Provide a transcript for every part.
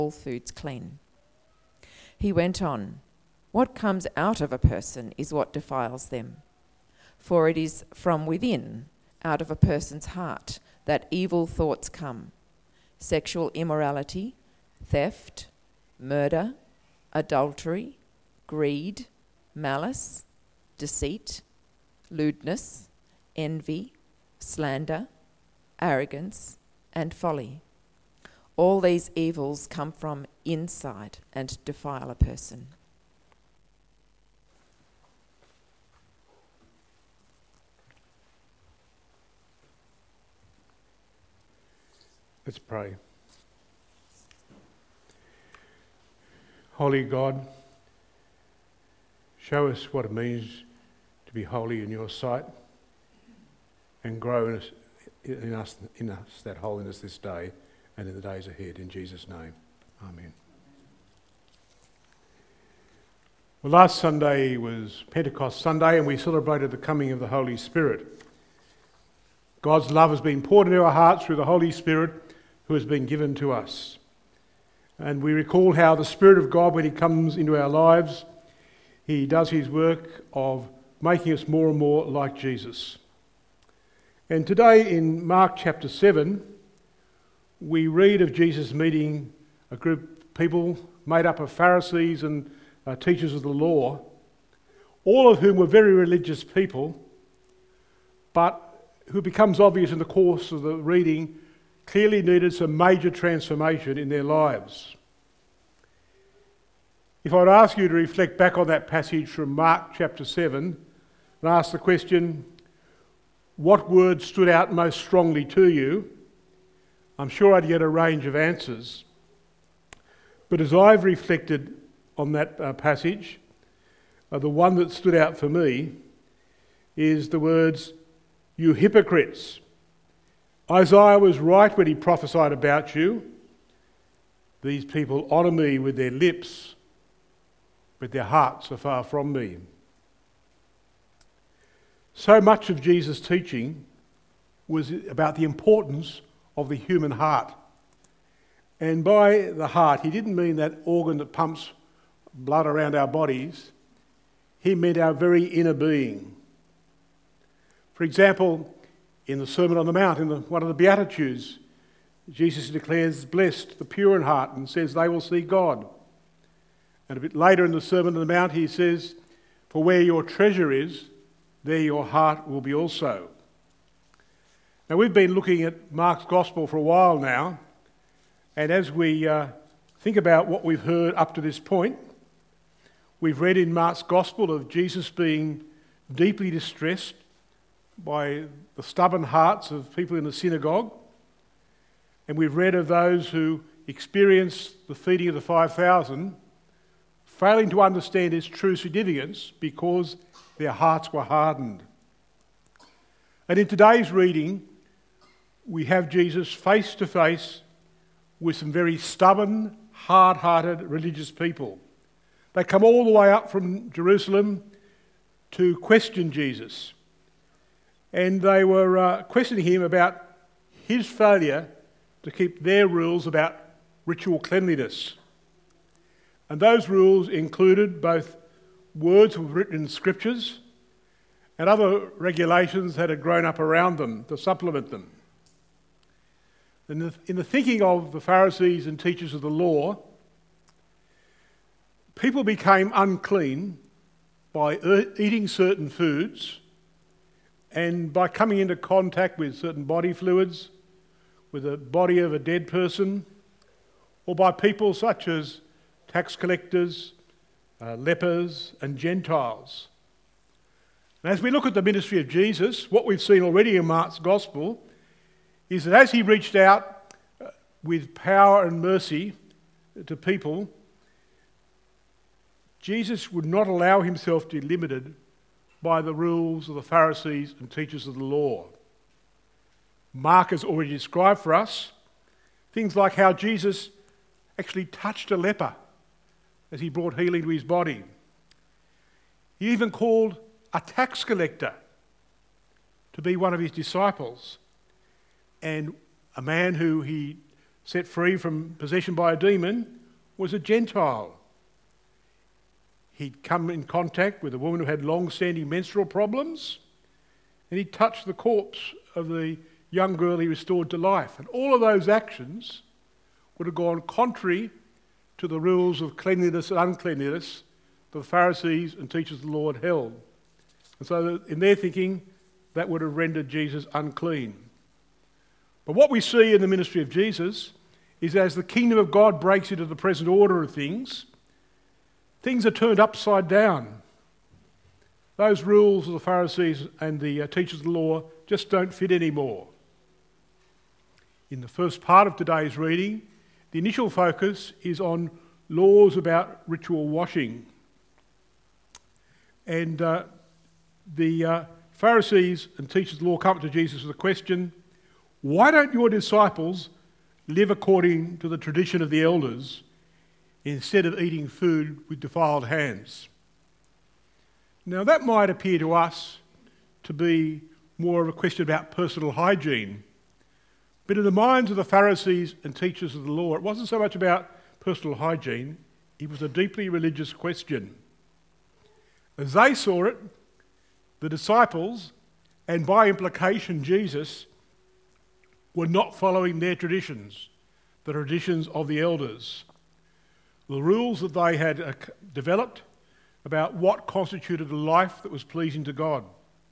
all foods clean. He went on, "What comes out of a person is what defiles them. For it is from within, out of a person's heart, that evil thoughts come: sexual immorality, theft, murder, adultery, greed, malice, deceit, lewdness, envy, slander, arrogance, and folly. All these evils come from inside and defile a person." Let's pray. Holy God, show us what it means to be holy in your sight and grow in us that holiness this day and in the days ahead. In Jesus' name, amen. Well, last Sunday was Pentecost Sunday and we celebrated the coming of the Holy Spirit. God's love has been poured into our hearts through the Holy Spirit who has been given to us. And we recall how the Spirit of God, when he comes into our lives, he does his work of making us more and more like Jesus. And today in Mark chapter 7, we read of Jesus meeting a group of people made up of Pharisees and teachers of the law, all of whom were very religious people, but who becomes obvious in the course of the reading clearly needed some major transformation in their lives. If I'd ask you to reflect back on that passage from Mark chapter 7 and ask the question, what words stood out most strongly to you? I'm sure I'd get a range of answers. But as I've reflected on that passage, the one that stood out for me is the words, "You hypocrites. Isaiah was right when he prophesied about you. These people honour me with their lips, but their hearts are far from me." So much of Jesus' teaching was about the importance of the human heart. And by the heart, he didn't mean that organ that pumps blood around our bodies. He meant our very inner being. For example, in the Sermon on the Mount, in one of the Beatitudes, Jesus declares, "Blessed the pure in heart," and says they will see God. And a bit later in the Sermon on the Mount, he says, "For where your treasure is, there your heart will be also." Now, we've been looking at Mark's Gospel for a while now, and as we think about what we've heard up to this point, we've read in Mark's Gospel of Jesus being deeply distressed by the stubborn hearts of people in the synagogue, and we've read of those who experienced the feeding of the 5,000, failing to understand its true significance because their hearts were hardened. And in today's reading, we have Jesus face to face with some very stubborn, hard-hearted religious people. They come all the way up from Jerusalem to question Jesus. And they were questioning him about his failure to keep their rules about ritual cleanliness. And those rules included both words written in scriptures and other regulations that had grown up around them to supplement them. In the thinking of the Pharisees and teachers of the law, people became unclean by eating certain foods and by coming into contact with certain body fluids, with the body of a dead person, or by people such as tax collectors, lepers and Gentiles. And as we look at the ministry of Jesus, what we've seen already in Mark's Gospel is that as he reached out with power and mercy to people, Jesus would not allow himself to be limited by the rules of the Pharisees and teachers of the law. Mark has already described for us things like how Jesus actually touched a leper as he brought healing to his body. He even called a tax collector to be one of his disciples, and a man who he set free from possession by a demon, was a Gentile. He'd come in contact with a woman who had long-standing menstrual problems, and he touched the corpse of the young girl he restored to life. And all of those actions would have gone contrary to the rules of cleanliness and uncleanliness that the Pharisees and teachers of the law had held. And so in their thinking, that would have rendered Jesus unclean. But what we see in the ministry of Jesus is as the kingdom of God breaks into the present order of things, things are turned upside down. Those rules of the Pharisees and the teachers of the law just don't fit anymore. In the first part of today's reading, the initial focus is on laws about ritual washing. And the Pharisees and teachers of the law come up to Jesus with a question: why don't your disciples live according to the tradition of the elders instead of eating food with defiled hands? Now that might appear to us to be more of a question about personal hygiene, but in the minds of the Pharisees and teachers of the law, it wasn't so much about personal hygiene, it was a deeply religious question. As they saw it, the disciples, and by implication Jesus, were not following their traditions, the traditions of the elders, the rules that they had developed about what constituted a life that was pleasing to God.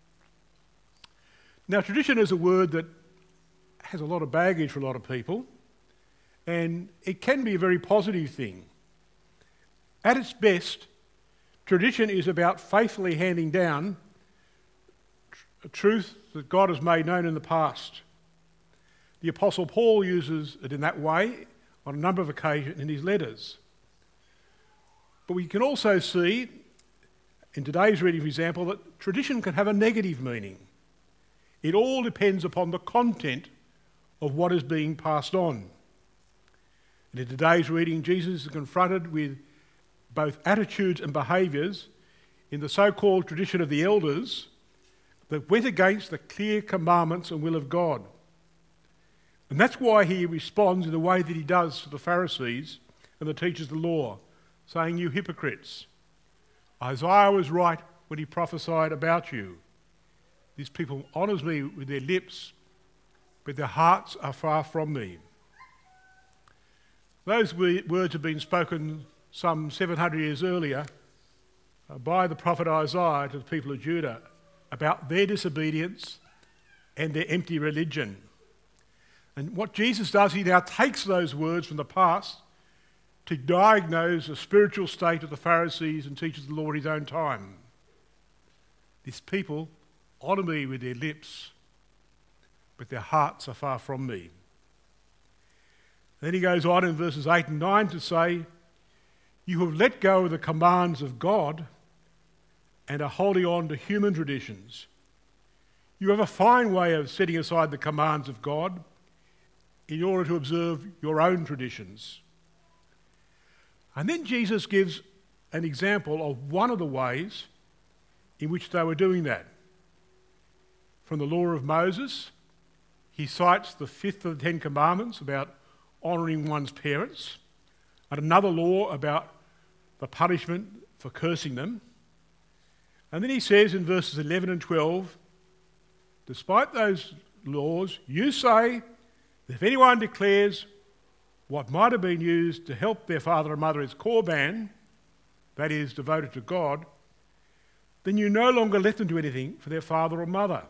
Now, tradition is a word that has a lot of baggage for a lot of people, and it can be a very positive thing. At its best, tradition is about faithfully handing down a truth that God has made known in the past. The Apostle Paul uses it in that way on a number of occasions in his letters. But we can also see, in today's reading, for example, that tradition can have a negative meaning. It all depends upon the content of what is being passed on. And in today's reading, Jesus is confronted with both attitudes and behaviours in the so-called tradition of the elders that went against the clear commandments and will of God. And that's why he responds in the way that he does to the Pharisees and the teachers of the law, saying, "You hypocrites, Isaiah was right when he prophesied about you. This people honours me with their lips, but their hearts are far from me." Those words have been spoken some 700 years earlier by the prophet Isaiah to the people of Judah about their disobedience and their empty religion. And what Jesus does, he now takes those words from the past to diagnose the spiritual state of the Pharisees and teachers of the law at his own time. This people honour me with their lips, but their hearts are far from me. Then he goes on in verses 8 and 9 to say, "You have let go of the commands of God and are holding on to human traditions. You have a fine way of setting aside the commands of God in order to observe your own traditions." And then Jesus gives an example of one of the ways in which they were doing that. From the law of Moses, he cites the 5th of the 10 Commandments about honouring one's parents, and another law about the punishment for cursing them. And then he says in verses 11 and 12, despite those laws, you say that if anyone declares what might have been used to help their father and mother as korban, that is, devoted to God, then you no longer let them do anything for their father or mother.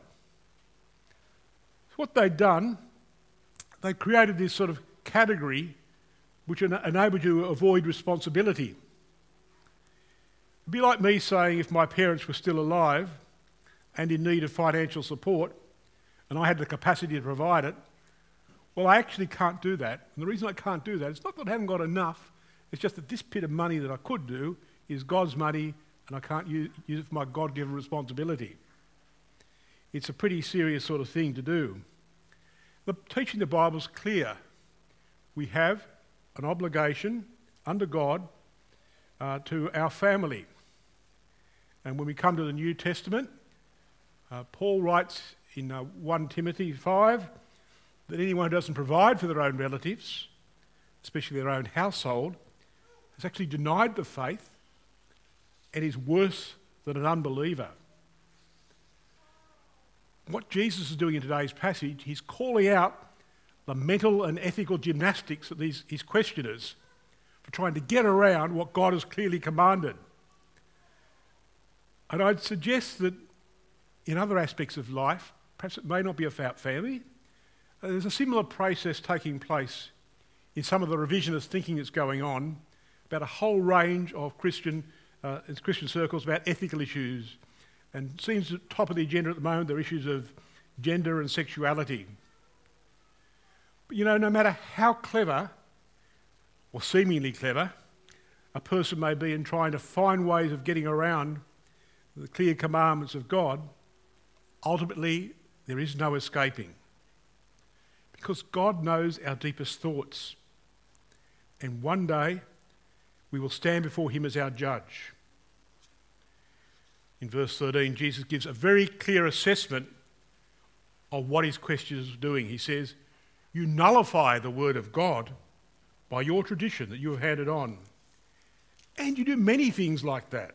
So what they'd done, they created this sort of category which enabled you to avoid responsibility. It'd be like me saying if my parents were still alive and in need of financial support and I had the capacity to provide it, well, I actually can't do that. And the reason I can't do that is not that I haven't got enough, it's just that this bit of money that I could do is God's money and I can't use it for my God-given responsibility. It's a pretty serious sort of thing to do. The teaching the Bible is clear. We have an obligation under God to our family. And when we come to the New Testament, Paul writes in 1 Timothy 5 that anyone who doesn't provide for their own relatives especially their own household, has actually denied the faith and is worse than an unbeliever. What Jesus is doing in today's passage, he's calling out the mental and ethical gymnastics of his questioners for trying to get around what God has clearly commanded. And I'd suggest that in other aspects of life, perhaps it may not be about family, there's a similar process taking place in some of the revisionist thinking that's going on about a whole range of Christian circles about ethical issues. And it seems at the top of the agenda at the moment, there are issues of gender and sexuality. But no matter how clever, or seemingly clever, a person may be in trying to find ways of getting around the clear commandments of God, ultimately there is no escaping. Because God knows our deepest thoughts. And one day we will stand before him as our judge. In verse 13, Jesus gives a very clear assessment of what his questioners are doing. He says, "You nullify the word of God by your tradition that you have handed on. And you do many things like that."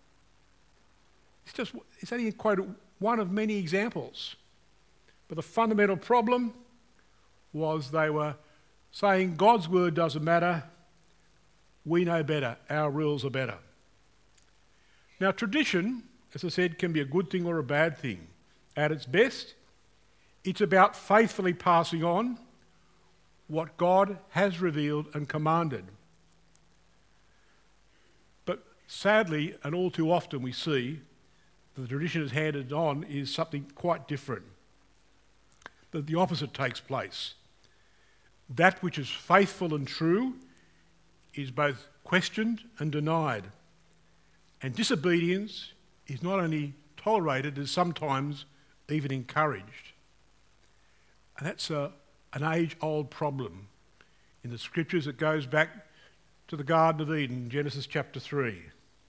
It's only quoted one of many examples. But the fundamental problem was they were saying God's word doesn't matter, we know better, our rules are better. Now tradition, as I said, can be a good thing or a bad thing. At its best, it's about faithfully passing on what God has revealed and commanded. But sadly, and all too often we see, the tradition is handed on is something quite different. That the opposite takes place. That which is faithful and true is both questioned and denied. And disobedience is not only tolerated, it is sometimes even encouraged. And that's an age-old problem in the scriptures. It goes back to the Garden of Eden, Genesis chapter 3.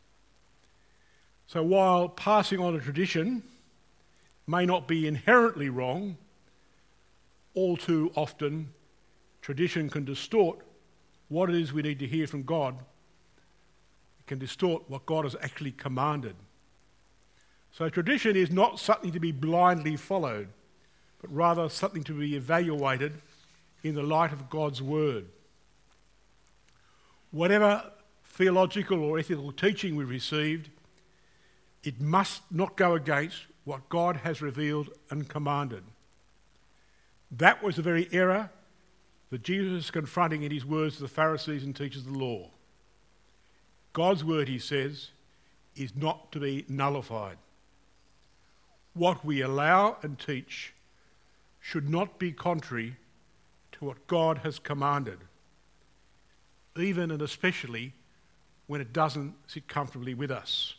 So while passing on a tradition may not be inherently wrong, all too often tradition can distort what it is we need to hear from God. It can distort what God has actually commanded. So tradition is not something to be blindly followed, but rather something to be evaluated in the light of God's word. Whatever theological or ethical teaching we received, it must not go against what God has revealed and commanded. That was the very error that Jesus is confronting in his words to the Pharisees and teachers of the law. God's word, he says, is not to be nullified. What we allow and teach should not be contrary to what God has commanded, even and especially when it doesn't sit comfortably with us.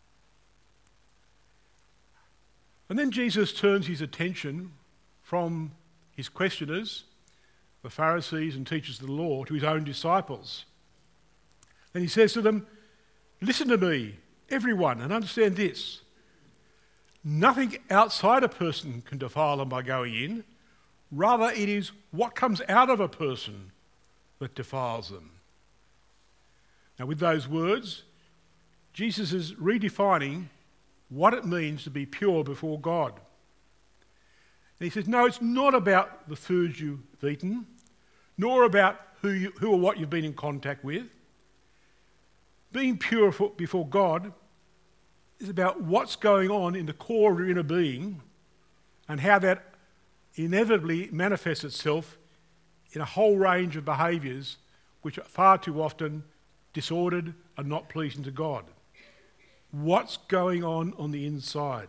And then Jesus turns his attention from his questioners, the Pharisees and teachers of the law, to his own disciples. And he says to them, "Listen to me, everyone, and understand this. Nothing outside a person can defile them by going in. Rather, it is what comes out of a person that defiles them." Now, with those words, Jesus is redefining what it means to be pure before God. And he says, no, it's not about the foods you've eaten, nor about who or what you've been in contact with. Being pure before God is about what's going on in the core of your inner being and how that inevitably manifests itself in a whole range of behaviours which are far too often disordered and not pleasing to God. What's going on the inside?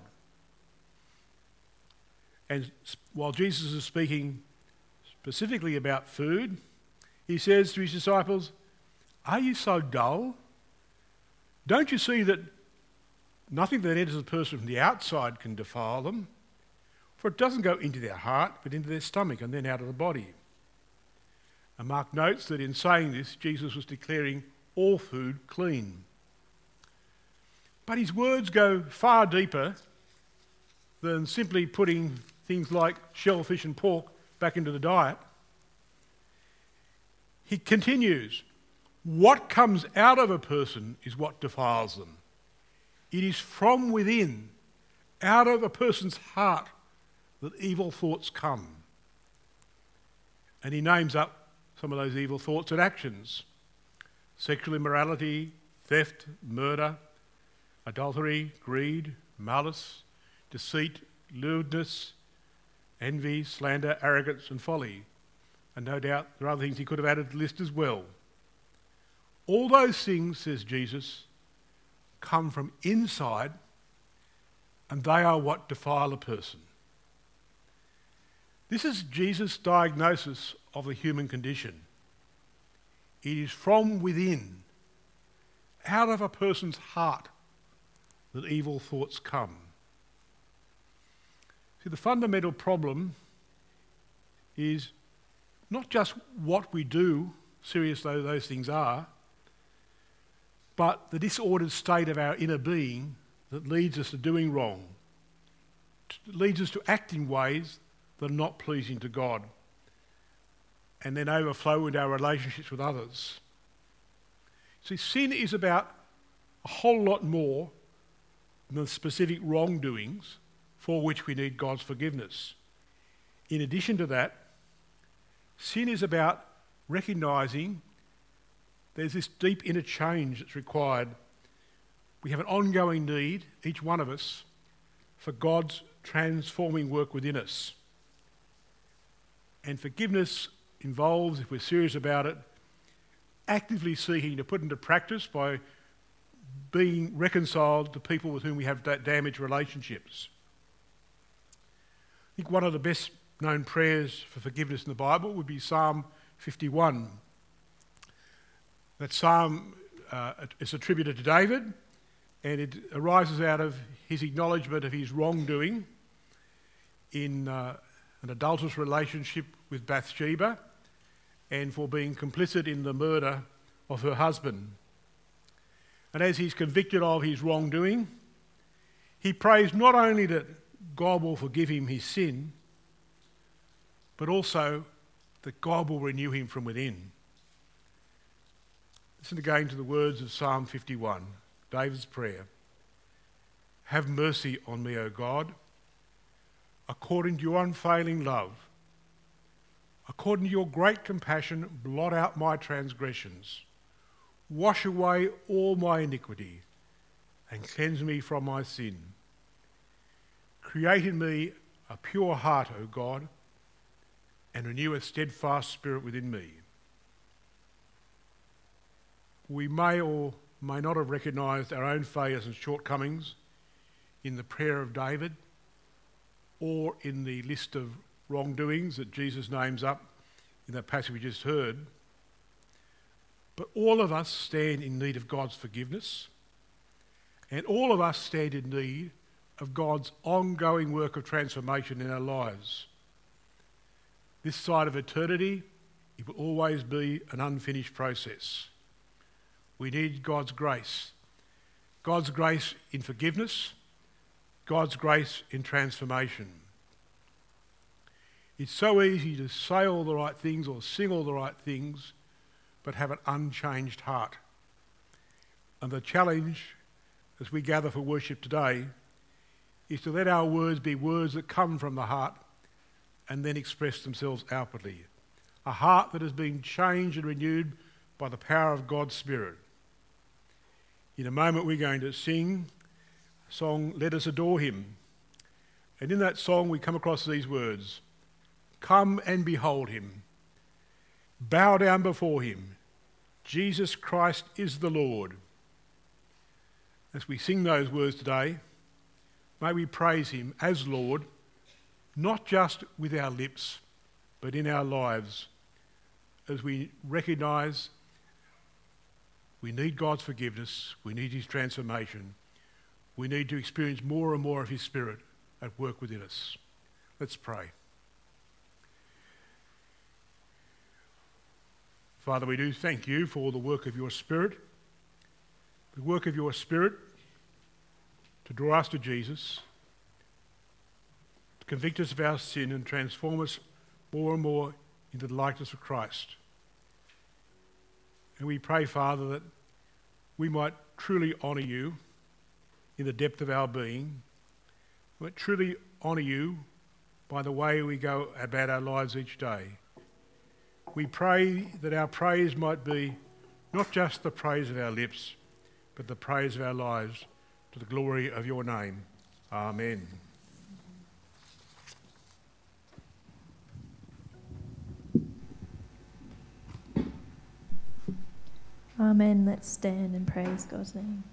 And while Jesus is speaking specifically about food, he says to his disciples, "Are you so dull? Don't you see that nothing that enters a person from the outside can defile them? For it doesn't go into their heart, but into their stomach and then out of the body." And Mark notes that in saying this, Jesus was declaring all food clean. But his words go far deeper than simply putting things like shellfish and pork back into the diet. He continues, what comes out of a person is what defiles them. It is from within, out of a person's heart, that evil thoughts come. And he names up some of those evil thoughts and actions: sexual immorality, theft, murder, adultery, greed, malice, deceit, lewdness, envy, slander, arrogance and folly. And no doubt there are other things he could have added to the list as well. All those things, says Jesus, come from inside, and they are what defile a person. This is Jesus' diagnosis of the human condition. It is from within, out of a person's heart, that evil thoughts come. See, the fundamental problem is not just what we do, serious though those things are, but the disordered state of our inner being that leads us to doing wrong, leads us to act in ways that are not pleasing to God, and then overflow into our relationships with others. See, sin is about a whole lot more than the specific wrongdoings for which we need God's forgiveness. In addition to that, sin is about recognising there's this deep inner change that's required. We have an ongoing need, each one of us, for God's transforming work within us. And forgiveness involves, if we're serious about it, actively seeking to put into practice by being reconciled to people with whom we have damaged relationships. I think one of the best known prayers for forgiveness in the Bible would be Psalm 51. That psalm is attributed to David, and it arises out of his acknowledgement of his wrongdoing in an adulterous relationship with Bathsheba, and for being complicit in the murder of her husband. And as he's convicted of his wrongdoing, he prays not only that God will forgive him his sin, but also that God will renew him from within. Listen again to the words of Psalm 51, David's prayer. Have mercy on me, O God, according to your unfailing love. According to your great compassion, blot out my transgressions. Wash away all my iniquity and cleanse me from my sin. Create in me a pure heart, O God, and renew a steadfast spirit within me. We may or may not have recognised our own failures and shortcomings in the prayer of David or in the list of wrongdoings that Jesus names up in that passage we just heard. But all of us stand in need of God's forgiveness, and all of us stand in need of God's ongoing work of transformation in our lives. This side of eternity, it will always be an unfinished process. We need God's grace in forgiveness, God's grace in transformation. It's so easy to say all the right things or sing all the right things, but have an unchanged heart. And the challenge as we gather for worship today is to let our words be words that come from the heart and then express themselves outwardly. A heart that has been changed and renewed by the power of God's Spirit. In a moment we're going to sing a song, Let Us Adore Him. And in that song we come across these words, come and behold him. Bow down before him. Jesus Christ is the Lord. As we sing those words today, may we praise him as Lord, not just with our lips, but in our lives, as we recognise we need God's forgiveness, we need his transformation, we need to experience more and more of his Spirit at work within us. Let's pray. Father, we do thank you for the work of your Spirit, to draw us to Jesus, to convict us of our sin and transform us more and more into the likeness of Christ. And we pray, Father, that we might truly honour you in the depth of our being, but truly honour you by the way we go about our lives each day. We pray that our praise might be not just the praise of our lips, but the praise of our lives to the glory of your name. Amen. Amen. Let's stand and praise God's name.